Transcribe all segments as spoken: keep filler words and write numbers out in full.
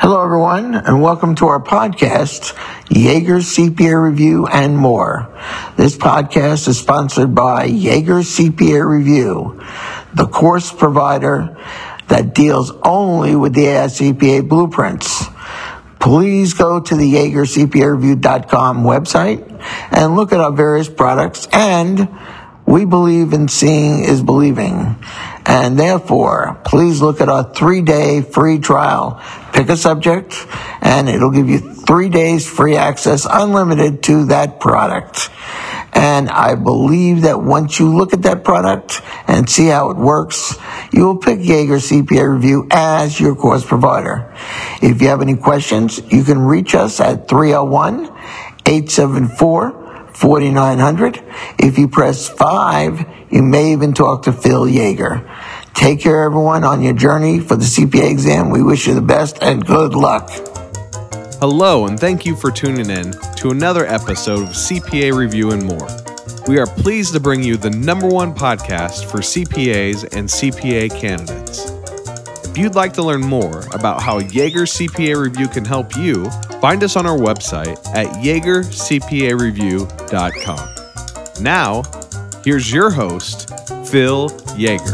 Hello, everyone, and welcome to our podcast, Jaeger C P A Review and More. This podcast is sponsored by Jaeger C P A Review, the course provider that deals only with the A I C P A blueprints. Please go to the Jaeger C P A Review dot com website and look at our various products. And we believe in seeing is believing. And therefore, please look at our three-day free trial. Pick a subject, and it'll give you three days free access, unlimited, to that product. And I believe that once you look at that product and see how it works, you will pick Jaeger C P A Review as your course provider. If you have any questions, you can reach us at three oh one, eight seven four, four nine zero zero. If you press five, you may even talk to Phil Jaeger. Take care, everyone, on your journey for the C P A exam. We wish you the best and good luck. Hello, and thank you for tuning in to another episode of C P A Review and More. We are pleased to bring you the number one podcast for C P As and C P A candidates. If you'd like to learn more about how Jaeger C P A Review can help you, find us on our website at Jaeger C P A Review dot com. Now, here's your host, Phil Jaeger.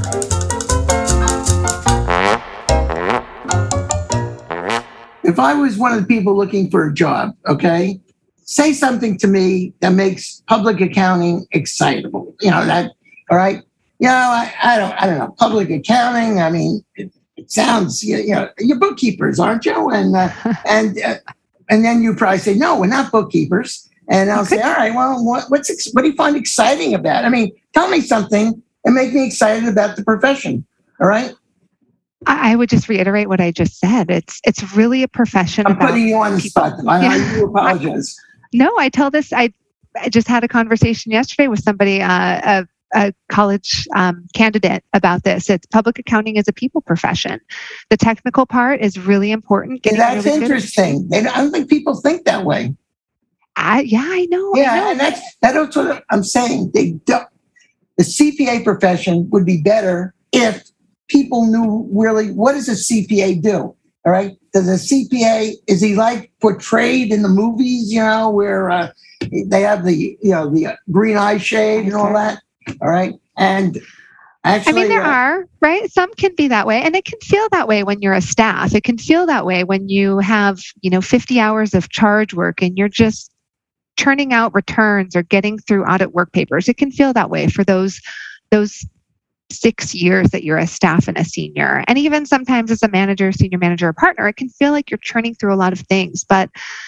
If I was one of the people looking for a job, okay, say something to me that makes public accounting excitable. You know, that, all right? You know, I, I don't I don't know, public accounting, I mean, it, it sounds, you, you know, you're bookkeepers, aren't you? And uh, and uh, and then you probably say, no, we're not bookkeepers. And I'll Okay. say, all right, well, what, what's ex- what do you find exciting about it? I mean, tell me something and make me excited about the profession, all right? I I would just reiterate what I just said. It's it's really a profession I'm about putting you on the people. spot. I, I Yeah. do apologize. No, I tell this. I, I just had a conversation yesterday with somebody, uh, a, a college um, candidate, about this. It's public accounting is a people profession. The technical part is really important. Yeah, getting that's really good- interesting. They, I don't think people think that way. I, yeah, I know. I Yeah, know. and that's that's what I'm saying. They don't. The C P A profession would be better if people knew really what does a C P A do. All right, does a C P A, is he like portrayed in the movies? You know, where uh, they have the you know the green eye shade and all that. All right, and actually, I mean, there uh, are, right? Some can be that way. And it can feel that way when you're a staff. It can feel that way when you have, you know, fifty hours of charge work and you're just churning out returns or getting through audit work papers. It can feel that way for those, those six years that you're a staff and a senior. And even sometimes as a manager, senior manager, or partner, it can feel like you're churning through a lot of things. But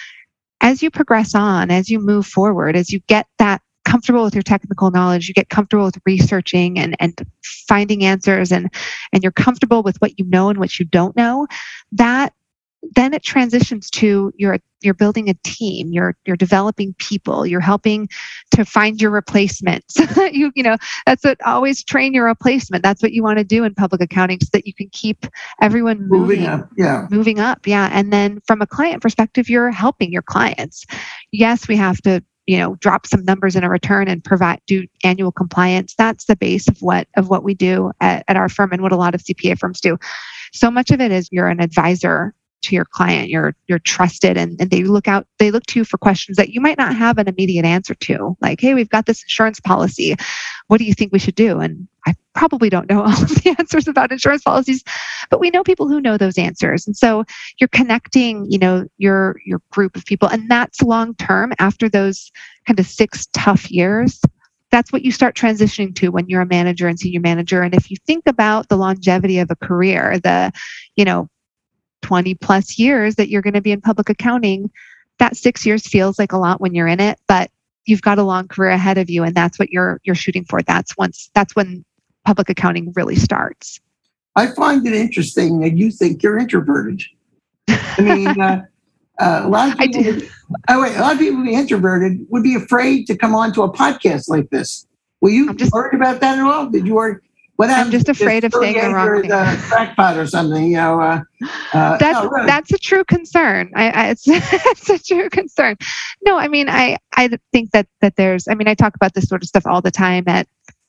as you progress on, as you move forward, as you get that comfortable with your technical knowledge, you get comfortable with researching and, and finding answers, and, and you're comfortable with what you know and what you don't know, that then it transitions to you're you're building a team, you're you're developing people, you're helping to find your replacements. you you know that's what always train your replacement. That's what you want to do in public accounting, so that you can keep everyone moving, moving up. Yeah, moving up. Yeah, and then from a client perspective, you're helping your clients. Yes, we have to you know drop some numbers in a return and provide do annual compliance. That's the base of what of what we do at, at our firm and what a lot of C P A firms do. So much of it is you're an advisor to your client. You're you're trusted, and, and they look out they look to you for questions that you might not have an immediate answer to, like, hey, we've got this insurance policy, what do you think we should do? And I probably don't know all of the answers about insurance policies, but we know people who know those answers. And so you're connecting you know your your group of people, and that's long term. After those kind of six tough years, that's what you start transitioning to when you're a manager and senior manager. And if you think about the longevity of a career, the you know twenty plus years that you're going to be in public accounting, that six years feels like a lot when you're in it, but you've got a long career ahead of you, and that's what you're you're shooting for. That's once that's when public accounting really starts. I find it interesting that you think you're introverted. I mean, uh, uh, a lot of I people. do. Would, oh wait, a lot of people would be introverted would be afraid to come on to a podcast like this. Were you I'm just- worried about that at all? Did you worry? What I'm happened just if afraid of Phil saying the wrong Jaeger thing. is a crackpot or something? You know, uh, uh, That's no, really. that's a true concern. I, I it's, it's a true concern. No, I mean, I I think that that there's. I mean, I talk about this sort of stuff all the time at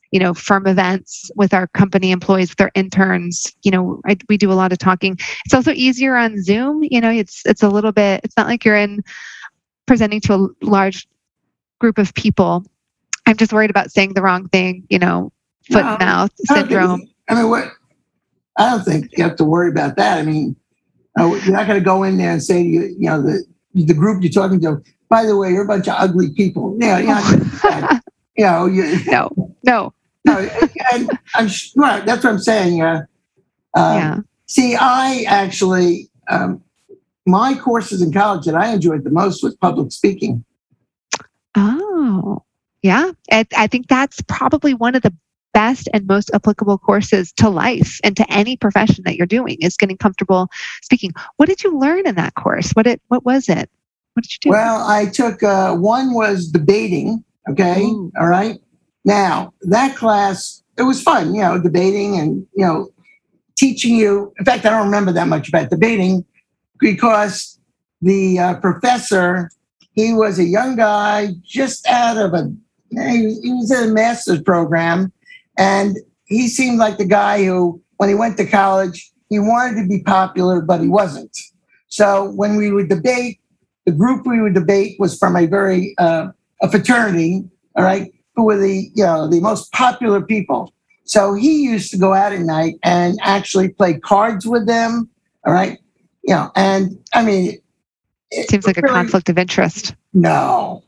you know, firm events with our company employees, with our interns. You know, I, we do a lot of talking. It's also easier on Zoom. You know, it's it's a little bit. It's not like you're in presenting to a large group of people. I'm just worried about saying the wrong thing. You know, foot No, and mouth I don't syndrome. think- I mean, what? I don't think you have to worry about that. I mean, uh, you're not going to go in there and say, you, you know, the the group you're talking to, by the way, you're a bunch of ugly people. Yeah, yeah. You know, you, No, no. no, and I'm right. That's what I'm saying. Uh, um, Yeah. See, I actually, um, my courses in college that I enjoyed the most was public speaking. Oh, yeah. I, I think that's probably one of the best and most applicable courses to life and to any profession that you're doing is getting comfortable speaking. What did you learn in that course? What it? What was it? What did you do? Well, I took uh, one was debating. Okay, Ooh. all right. Now that class, it was fun. You know, debating and you know, teaching you. In fact, I don't remember that much about debating because the uh, professor, he was a young guy just out of a. He was in a master's program. And he seemed like the guy who, when he went to college, he wanted to be popular, but he wasn't. So when we would debate, the group we would debate was from a very, uh, a fraternity, all right, who were the, you know, the most popular people. So he used to go out at night and actually play cards with them, all right, you know, and I mean. It seems like a really, conflict of interest. No.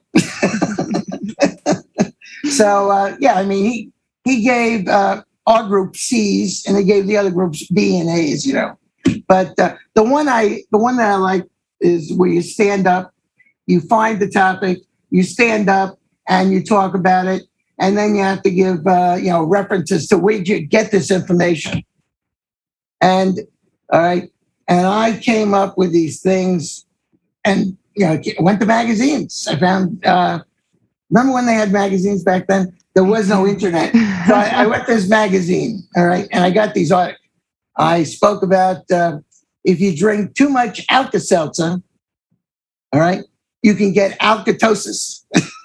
So, uh, yeah, I mean, he, He gave uh, our group C's, and he gave the other groups B and A's. You know, but uh, the one I, the one that I like is where you stand up, you find the topic, you stand up, and you talk about it, and then you have to give uh, you know references to where you get this information. And all right, and I came up with these things, and you know, went to magazines. I found. Uh, remember when they had magazines back then? There was no internet. So I, I went to this magazine, all right, and I got these articles. I spoke about uh, if you drink too much Alka-Seltzer, all right, you can get alkatosis.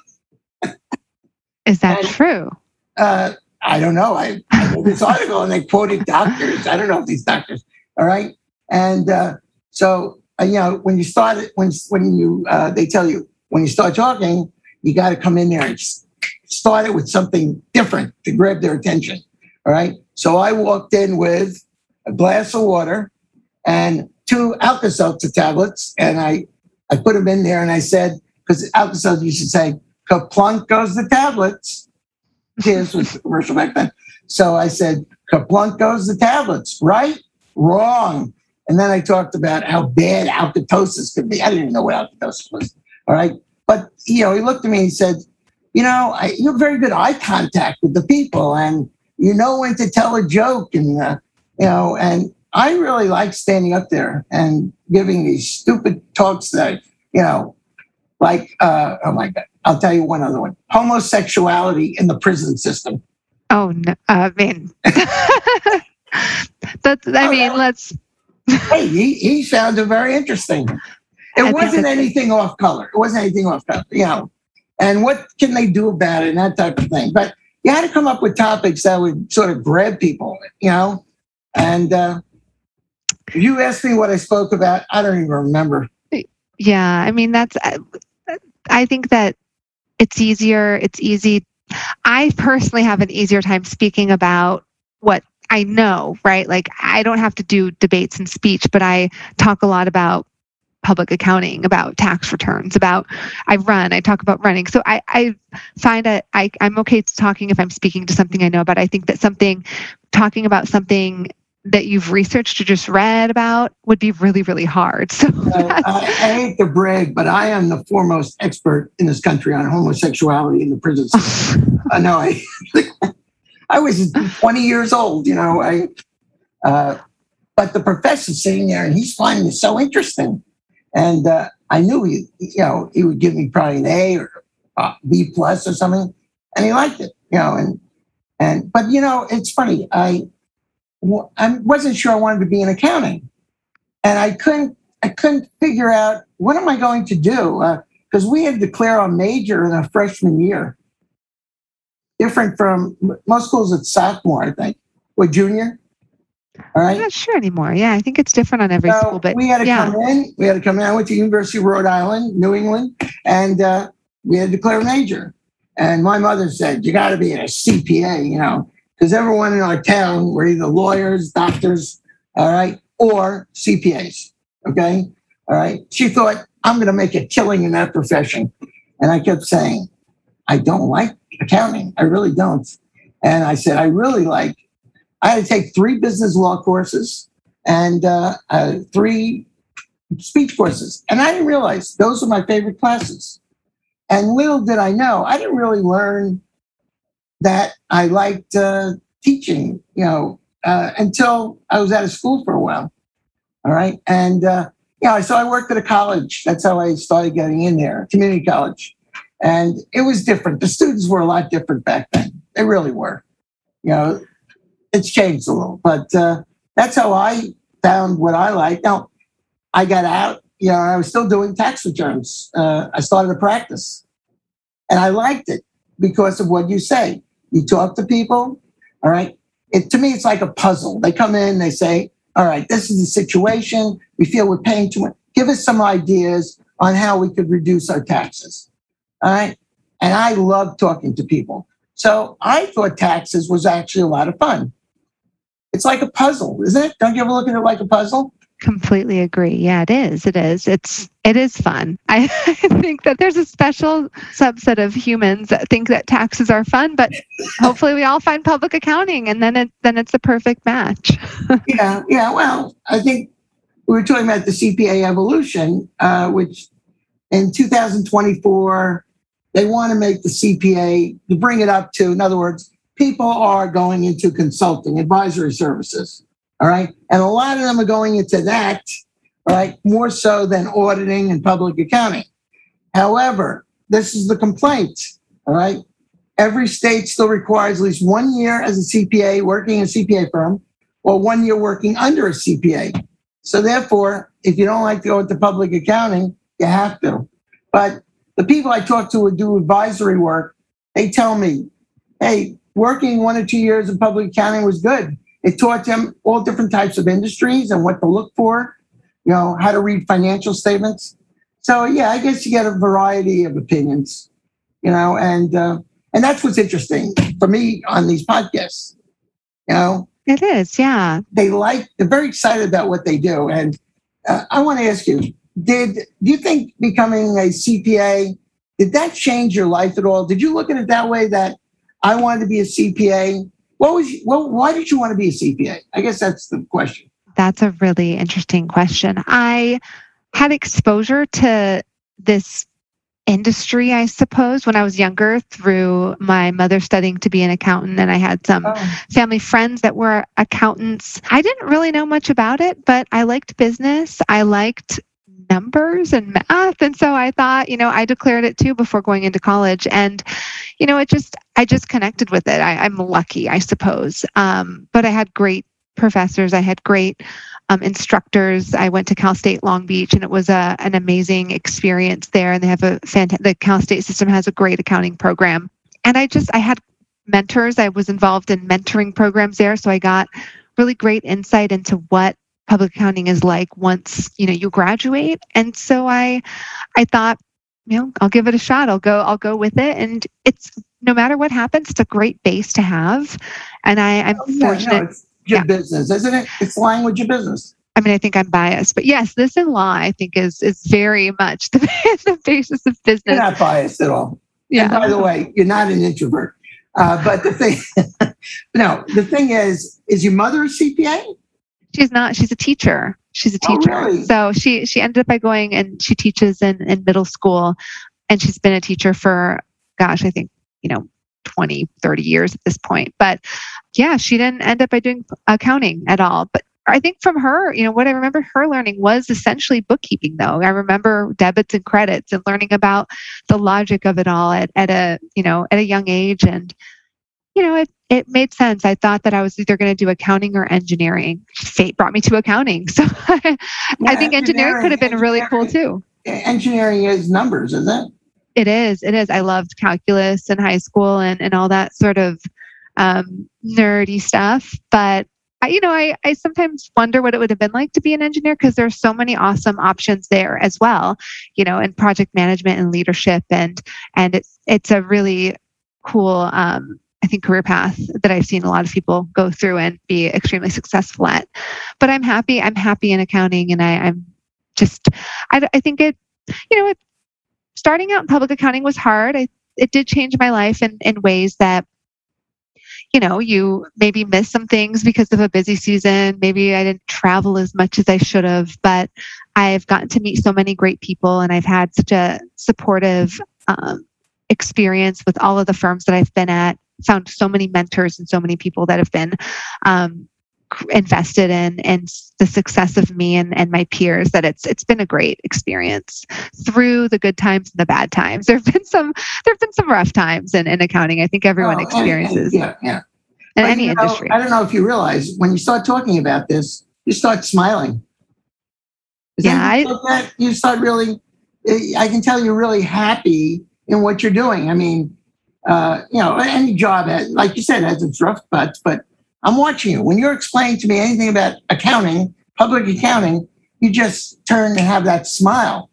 Is that and, true? Uh, I don't know. I, I read this article and they quoted doctors. I don't know if these doctors, all right? And uh, so, uh, you know, when you start it, when, when you, uh, they tell you, when you start talking, you got to come in there and just start it with something different to grab their attention. All right. So I walked in with a glass of water and two Alka-Seltzer tablets, and I, I put them in there, and I said, because Alka-Seltzer used to say, "Kaplunk goes the tablets." This was the commercial back then. So I said, "Kaplunk goes the tablets." Right? Wrong. And then I talked about how bad alkatosis could be. I didn't even know what alkatosis was. All right. But, you know, he looked at me and he said, you know, I, you have very good eye contact with the people, and you know when to tell a joke, and uh, you know, and I really like standing up there and giving these stupid talks that, you know, like, uh, oh my God, I'll tell you one other one: homosexuality in the prison system. Oh no, I mean, that's. I oh, mean, no. let's. Hey, he he found it very interesting. It I wasn't anything off color. It wasn't anything off color, you know. And what can they do about it and that type of thing. But you had to come up with topics that would sort of grab people, you know. And uh, you asked me what I spoke about. I don't even remember. Yeah, I mean, that's, I think that it's easier. It's easy. I personally have an easier time speaking about what I know, right? Like, I don't have to do debates and speech, but I talk a lot about public accounting, about tax returns, about I run, I talk about running. So I, I find that I, I'm okay talking if I'm speaking to something I know about. I think that something, talking about something that you've researched or just read about would be really, really hard. So I, I, I hate to brag, but I am the foremost expert in this country on homosexuality in the prison system. I know. I, I was twenty years old, you know. I, uh, but the professor's sitting there and he's finding it so interesting. And uh, I knew he, you know, he would give me probably an A or uh, B plus or something, and he liked it, you know. And and but you know, it's funny. I I wasn't sure I wanted to be in accounting, and I couldn't I couldn't figure out what am I going to do because uh, we had to declare our major in our freshman year. different from most schools. It's sophomore, I think, or junior. All right. I'm not sure anymore. Yeah, I think it's different on every so school, but we had to yeah. come in. We had to come in. I went to University of Rhode Island, New England, and uh, we had to declare a major. And my mother said, "You got to be a C P A, you know, because everyone in our town were either lawyers, doctors, all right, or C P As." Okay, all right. She thought I'm going to make a killing in that profession, and I kept saying, "I don't like accounting. I really don't." And I said, "I really like." I had to take three business law courses and uh, uh, three speech courses. And I didn't realize those were my favorite classes. And little did I know, I didn't really learn that I liked uh, teaching, you know, uh, until I was out of school for a while. All right. And, uh, you know, so I worked at a college. That's how I started getting in there, community college. And it was different. The students were a lot different back then. They really were. You know, it's changed a little, but uh, that's how I found what I like. Now, I got out, you know, I was still doing tax returns. Uh, I started a practice and I liked it because of what you say. You talk to people, all right? It, to me, it's like a puzzle. They come in, they say, all right, this is the situation. We feel we're paying too much. Give us some ideas on how we could reduce our taxes, all right? And I love talking to people. So I thought taxes was actually a lot of fun. It's like a puzzle, isn't it? Don't you ever look at it like a puzzle? Completely agree. Yeah, it is. It is. It's it is fun. I think that there's a special subset of humans that think that taxes are fun, but hopefully we all find public accounting, and then it then it's the perfect match. yeah, yeah. Well, I think we were talking about the C P A evolution, uh, which in two thousand twenty-four they want to make the C P A to bring it up to. In other words, people are going into consulting, advisory services, all right? And a lot of them are going into that, all right, more so than auditing and public accounting. However, this is the complaint, all right? Every state still requires at least one year as a C P A working in a C P A firm or one year working under a C P A. So therefore, if you don't like to go into public accounting, you have to. But the people I talk to who do advisory work, they tell me, hey, working one or two years in public accounting was good. It taught them all different types of industries and what to look for, you know, how to read financial statements. So, yeah, I guess you get a variety of opinions, you know, and uh, and that's what's interesting for me on these podcasts, you know. It is, yeah. They like, they're very excited about what they do. And uh, I want to ask you, did, do you think becoming a C P A, did that change your life at all? Did you look at it that way, that I wanted to be a C P A? What was? Well, why did you want to be a C P A? I guess that's the question. That's a really interesting question. I had exposure to this industry, I suppose, when I was younger through my mother studying to be an accountant, and I had some Oh. family friends that were accountants. I didn't really know much about it, but I liked business. I liked numbers and math. And so I thought, you know, I declared it too before going into college. And, you know, it just, I just connected with it. I, I'm lucky, I suppose. Um, but I had great professors. I had great um, instructors. I went to Cal State Long Beach, and it was a, an amazing experience there. And they have a fantastic, the Cal State system has a great accounting program. And I just, I had mentors. I was involved in mentoring programs there. So I got really great insight into what public accounting is like once, you know, you graduate. And so I, I thought, you know, I'll give it a shot. I'll go, I'll go with it. And it's, no matter what happens, it's a great base to have. And I, I'm Oh, yeah, fortunate. no, it's your Yeah. business, isn't it? It's the language of business. I mean, I think I'm biased, but yes, this in law, I think is, is very much the, the basis of You're business. not biased at all. Yeah. And by the way, you're not an introvert. Uh, but the thing, no, the thing is, is your mother a C P A? She's not, she's a teacher. She's a Oh, teacher. really? So she, she ended up by going, and she teaches in, in middle school, and she's been a teacher for, gosh, I think, you know, twenty, thirty years at this point. But yeah, she didn't end up by doing accounting at all. But I think from her, you know, what I remember her learning was essentially bookkeeping, though. I remember debits and credits and learning about the logic of it all at, at a, you know, at a young age. And, you know, it, it made sense. I thought that I was either going to do accounting or engineering. Fate brought me to accounting. So I Yeah, think engineering could have been really cool engineering- too. Engineering is numbers, isn't it? It is. It is. I loved calculus in high school and, and all that sort of um, nerdy stuff. But I, you know, I, I sometimes wonder what it would have been like to be an engineer because there's so many awesome options there as well, you know, in project management and leadership. And and it's it's a really cool, um, I think, career path that I've seen a lot of people go through and be extremely successful at. But I'm happy. I'm happy in accounting, and I, I'm just, I, I think it, you know, it, starting out in public accounting was hard. I, it did change my life in, in ways that, you know, you maybe miss some things because of a busy season. Maybe I didn't travel as much as I should have, but I've gotten to meet so many great people, and I've had such a supportive um, experience with all of the firms that I've been at. Found so many mentors and so many people that have been um, invested in and the success of me and, and my peers, that it's it's been a great experience through the good times and the bad times. There have been some there have been some rough times in, in accounting. I think everyone Oh, and- experiences and- yeah, yeah. in But, any you know, industry. I don't know if you realize when you start talking about this, you start smiling. Is Yeah, anything like that? You start really. I can tell you're really happy in what you're doing. I mean, uh, you know, any job, has, like you said, has its rough spots, but I'm watching you. When you're explaining to me anything about accounting, public accounting, you just turn and have that smile.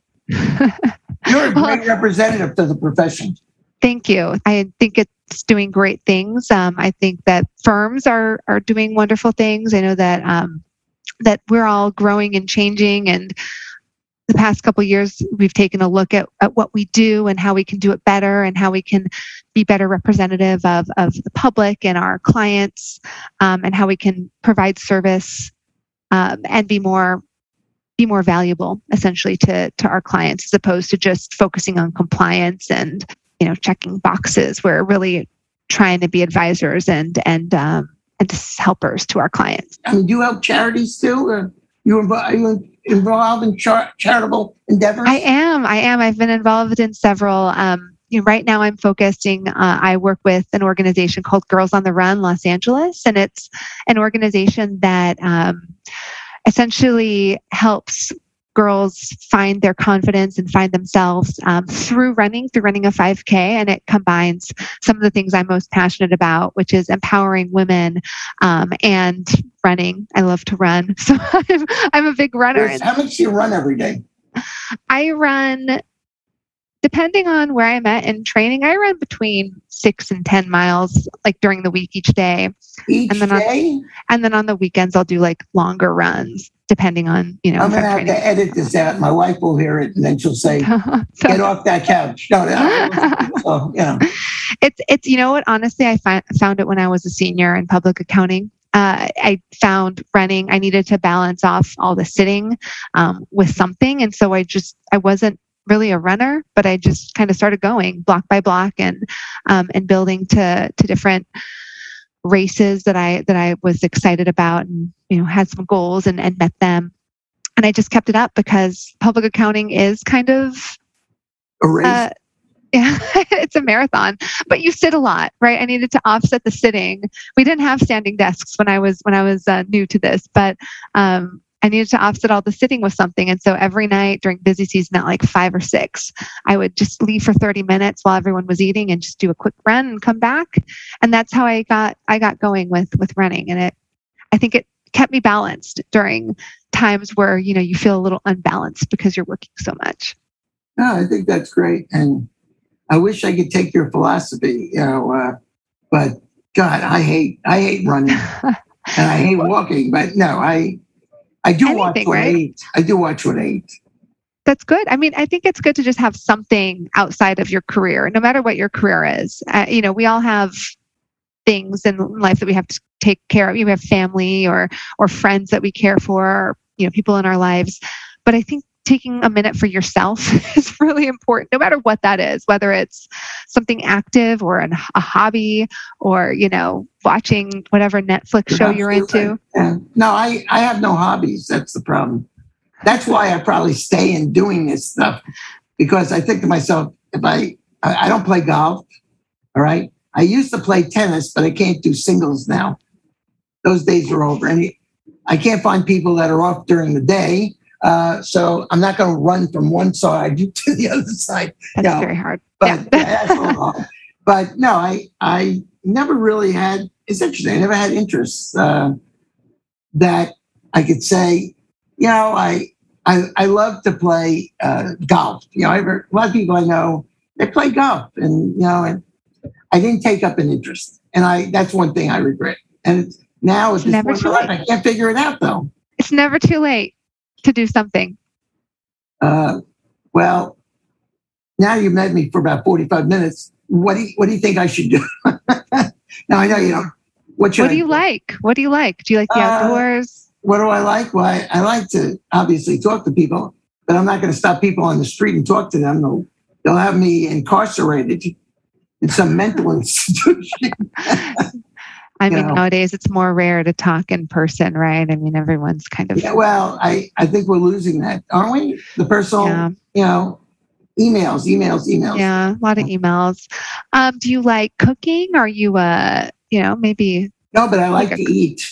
You're a great representative to the profession. Thank you. I think it's doing great things. Um, I think that firms are are doing wonderful things. I know that um, that we're all growing and changing, and the past couple of years, we've taken a look at, at what we do and how we can do it better and how we can be better representative of, of the public and our clients, um, and how we can provide service um, and be more be more valuable, essentially, to, to our clients, as opposed to just focusing on compliance and, you know, checking boxes. We're really trying to be advisors and and um, and helpers to our clients. I mean, do you help charities too? Or you involved, are you involved in char- charitable endeavors? I am. I am. I've been involved in several. Um, you know, right now, I'm focusing. Uh, I work with an organization called Girls on the Run Los Angeles, and it's an organization that um, essentially helps girls find their confidence and find themselves um, through running, through running a five K. And it combines some of the things I'm most passionate about, which is empowering women um, and running. I love to run. So I'm, I'm a big runner. Yes. How much do you run every day? I run, depending on where I'm at in training, I run between six and ten miles, like during the week each day. Each and then day? On, and then on the weekends, I'll do like longer runs, depending on, you know, I'm if going to I'm have training. to edit this out. My wife will hear it, and then she'll say, So- get off that couch. No, no. So, you know. It's, it's, you know what, honestly, I fi- found it when I was a senior in public accounting. Uh, I found running, I needed to balance off all the sitting um, with something. And so I just, I wasn't really a runner, but I just kind of started going block by block and, um, and building to, to different races that I, that I was excited about and, you know, had some goals and, and met them. And I just kept it up because public accounting is kind of, A race. uh, yeah, it's a marathon, but you sit a lot, right? I needed to offset the sitting. We didn't have standing desks when I was when I was uh, new to this, but um, I needed to offset all the sitting with something. And so every night during busy season at like five or six, I would just leave for thirty minutes while everyone was eating and just do a quick run and come back. And that's how I got I got going with with running. And it, I think it kept me balanced during times where, you know, you feel a little unbalanced because you're working so much. No, I think that's great. And I wish I could take your philosophy, you know, uh, but God, I hate, I hate running and I hate walking, but no, I, I do watch Anything, what I right? eat. I do watch what I eat. That's good. I mean, I think it's good to just have something outside of your career, no matter what your career is. Uh, you know, we all have things in life that we have to take care of. You have family or or friends that we care for, or, you know, people in our lives. But I think taking a minute for yourself is really important, no matter what that is, whether it's something active or an, a hobby or, you know, watching whatever Netflix show you're into. Yeah. No, I, I have no hobbies. That's the problem. That's why I probably stay in doing this stuff, because I think to myself, if I, I, I don't play golf, all right? I used to play tennis, but I can't do singles now. Those days are over. And I can't find people that are off during the day. Uh, so I'm not going to run from one side to the other side. That's you know. very hard. But, yeah. yeah, that's all hard. But no, I I never really had. It's interesting. I never had interests uh, that I could say. You know, I I, I love to play uh, golf. You know, I've heard, a lot of people I know they play golf, and you know, and I didn't take up an interest, and I that's one thing I regret. And it's, now it's never too late. I can't figure it out though. It's never too late to do something. Uh, well, now you've met me for about forty-five minutes. What do you, what do you think I should do? Now I know you know. What, what do I you do? like? What do you like? Do you like the Uh, outdoors? What do I like? Well, I, I like to obviously talk to people, but I'm not going to stop people on the street and talk to them. They'll, they'll have me incarcerated in some mental institution. I mean, know. nowadays it's more rare to talk in person, right? I mean, everyone's kind of. Yeah, well, I, I think we're losing that, aren't we? The personal, Yeah. you know, emails, emails, emails. Yeah, a lot of emails. Um, do you like cooking? Are you, uh, you know, maybe? No, but I like Like a- to eat.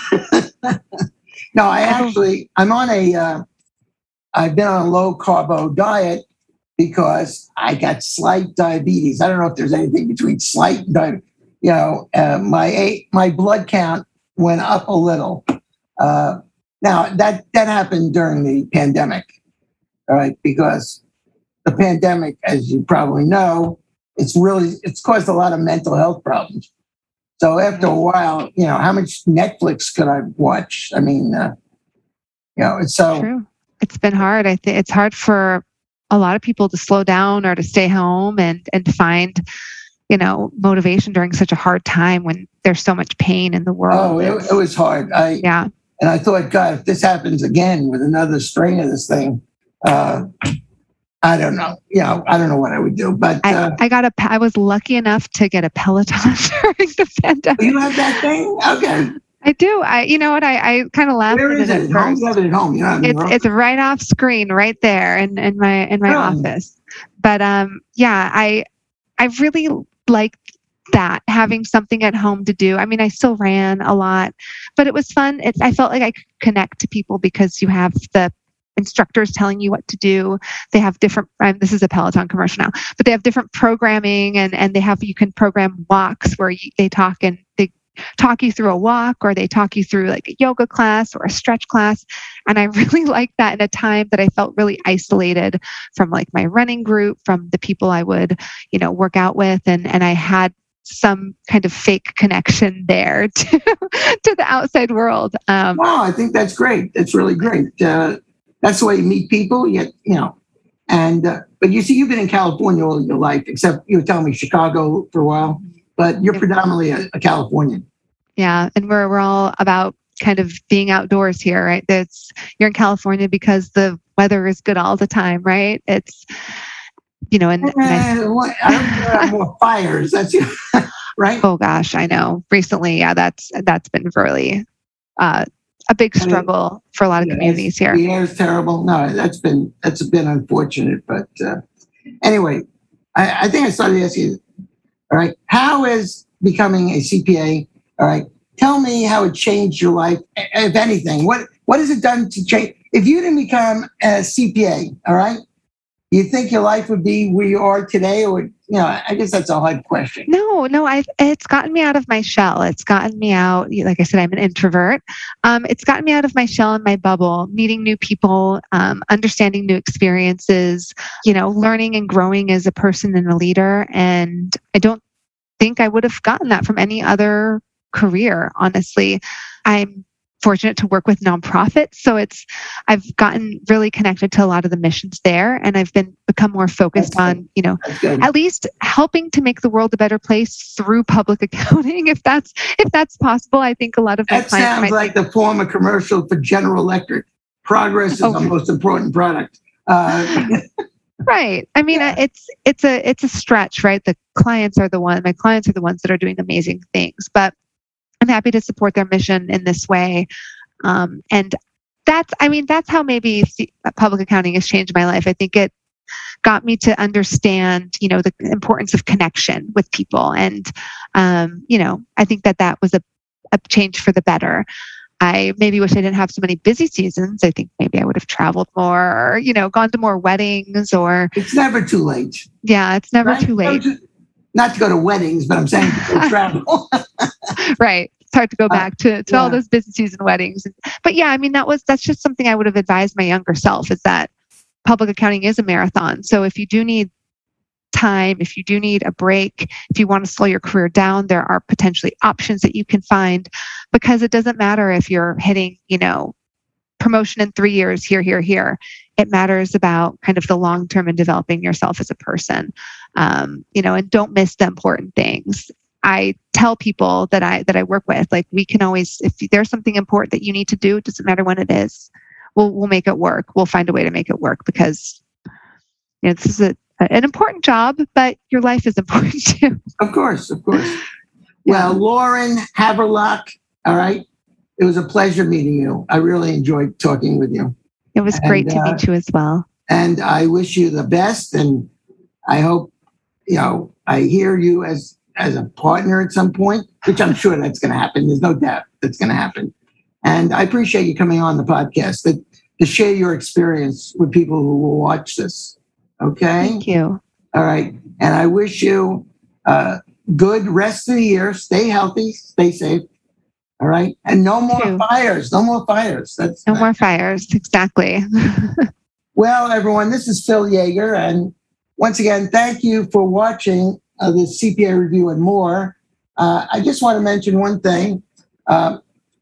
No, I actually, I'm on a, uh, I've been on a low carbo diet because I got slight diabetes. I don't know if there's anything between slight and diabetes. You know, uh, my my blood count went up a little. Uh, now that that happened during the pandemic, all right? Because the pandemic, as you probably know, it's really it's caused a lot of mental health problems. So after a while, you know, how much Netflix could I watch? I mean, uh, you know, it's so True. It's been hard. I think it's hard for a lot of people to slow down or to stay home and and find, you know, motivation during such a hard time when there's so much pain in the world. Oh, it, it was hard. I yeah. And I thought, God, if this happens again with another strain of this thing, uh, I don't know. You know, I don't know what I would do. But uh, I, I got a. I was lucky enough to get a Peloton during the pandemic. You have that thing? Okay. I do. I, you know what? I, I kind of laughed Where at is it it? at At home? first. You have it at home. You don't have it It's at it's right off screen, right there in, in my in my Oh. office. But um, yeah, I I really liked that, having something at home to do. I mean, I still ran a lot, but it was fun. It's I felt like I could connect to people because you have the instructors telling you what to do. They have different, um, this is a Peloton commercial now, but they have different programming, and, and they have, you can program walks where you, they talk and they talk you through a walk, or they talk you through like a yoga class or a stretch class. And I really liked that in a time that I felt really isolated from like my running group, from the people I would, you know, work out with. And, and I had some kind of fake connection there to, to the outside world. Um, Wow, I think that's great. That's really great. Uh, that's the way you meet people. Yet, you know, and uh, but you see, you've been in California all your life, except you were telling me Chicago for a while. But you're predominantly a, a Californian. Yeah, and we're we're all about kind of being outdoors here, right? That's you're in California because the weather is good all the time, right? It's you know, and, and I, Uh, what, I don't have more fires. That's right. oh gosh, I know. Recently, yeah, that's that's been really uh, a big I mean, struggle for a lot of Yeah, communities here. The air is terrible. No, that's been that's been unfortunate. But uh, anyway, I, I think I started to ask you. All right, how is becoming a C P A? All right, tell me how it changed your life, if anything. What what has it done to change? If you didn't become a C P A, all right, you think your life would be where you are today, or you know? I guess that's a hard question. No, no, I it's gotten me out of my shell. It's gotten me out. Like I said, I'm an introvert. Um, it's gotten me out of my shell and my bubble, meeting new people, um, understanding new experiences, you know, learning and growing as a person and a leader. And I don't think I would have gotten that from any other career, honestly. I'm fortunate to work with nonprofits. So it's, I've gotten really connected to a lot of the missions there, and I've been become more focused That's on, you know, That's good. at least helping to make the world a better place through public accounting. If that's, if that's possible, I think a lot of my That clients sounds might like the former commercial for General Electric. Progress is Oh. the most important product. Uh, right. I mean, Yeah. it's, it's a, it's a stretch, right? The clients are the one, my clients are the ones that are doing amazing things, but I'm happy to support their mission in this way. Um, and that's, I mean, that's how maybe C- public accounting has changed my life. I think it got me to understand, you know, the importance of connection with people. And, um, you know, I think that that was a, a change for the better. I maybe wish I didn't have so many busy seasons. I think maybe I would have traveled more, or, you know, gone to more weddings, or. It's never too late. Yeah, it's never right? too late. Not to go to weddings, but I'm saying to go travel. Right. It's hard to go back to, to yeah. all those busy season weddings. But yeah, I mean, that was, that's just something I would have advised my younger self, is that public accounting is a marathon. So if you do need time, if you do need a break, if you want to slow your career down, there are potentially options that you can find, because it doesn't matter if you're hitting, you know, promotion in three years here, here, here. It matters about kind of the long term and developing yourself as a person, um, you know, and don't miss the important things. I tell people that I that I work with, like, we can always, if there's something important that you need to do, it doesn't matter when it is, we'll we'll make it work. We'll find a way to make it work, because, you know, this is a an important job, but your life is important too. Of course, of course. Well, Lauren Haverlock, all right. It was a pleasure meeting you. I really enjoyed talking with you. It was and, great to uh, meet you as well. And I wish you the best. And I hope, you know, I hear you as, as a partner at some point, which I'm sure that's going to happen. There's no doubt that's going to happen. And I appreciate you coming on the podcast to, to share your experience with people who will watch this. Okay. Thank you. All right. And I wish you a good rest of the year. Stay healthy, stay safe. All right. And no more True. fires. No more fires. That's No that. more fires. Exactly. Well, everyone, this is Phil Yeager. And once again, thank you for watching uh, the C P A Review and More. Uh, I just want to mention one thing. Uh,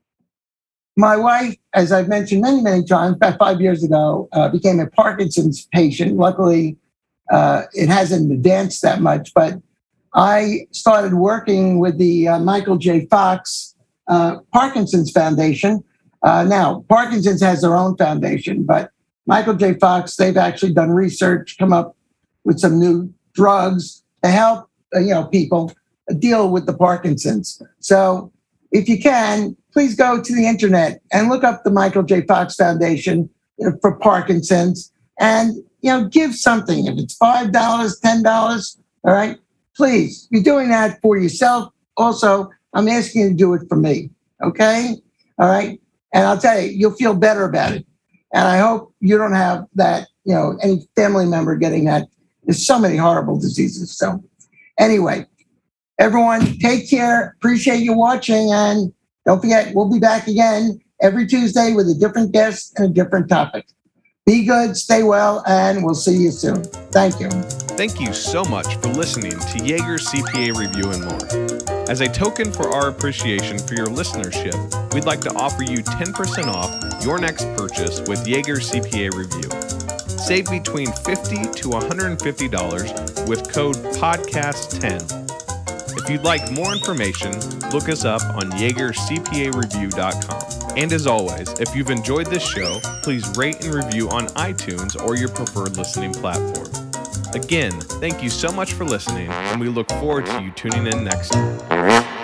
my wife, as I've mentioned many, many times, about five years ago, uh, became a Parkinson's patient. Luckily, uh, it hasn't advanced that much, but I started working with the uh, Michael J. Fox uh, Parkinson's Foundation. Uh, now, Parkinson's has their own foundation, but Michael J. Fox, they've actually done research, come up with some new drugs to help uh, you know people deal with the Parkinson's. So if you can, please go to the internet and look up the Michael J. Fox Foundation, you know, for Parkinson's, and you know, give something. If it's five dollars, ten dollars, all right, please. You're doing that for yourself. Also, I'm asking you to do it for me, okay? All right? And I'll tell you, you'll feel better about it. And I hope you don't have that, you know, any family member getting that. There's so many horrible diseases. So anyway, everyone, take care. Appreciate you watching. And don't forget, we'll be back again every Tuesday with a different guest and a different topic. Be good, stay well, and we'll see you soon. Thank you. Thank you so much for listening to Yeager C P A Review and More. As a token for our appreciation for your listenership, we'd like to offer you ten percent off your next purchase with Yeager C P A Review. Save between fifty dollars to one hundred fifty dollars with code podcast ten. If you'd like more information, look us up on Yeager C P A Review dot com. And as always, if you've enjoyed this show, please rate and review on iTunes or your preferred listening platform. Again, thank you so much for listening, and we look forward to you tuning in next time.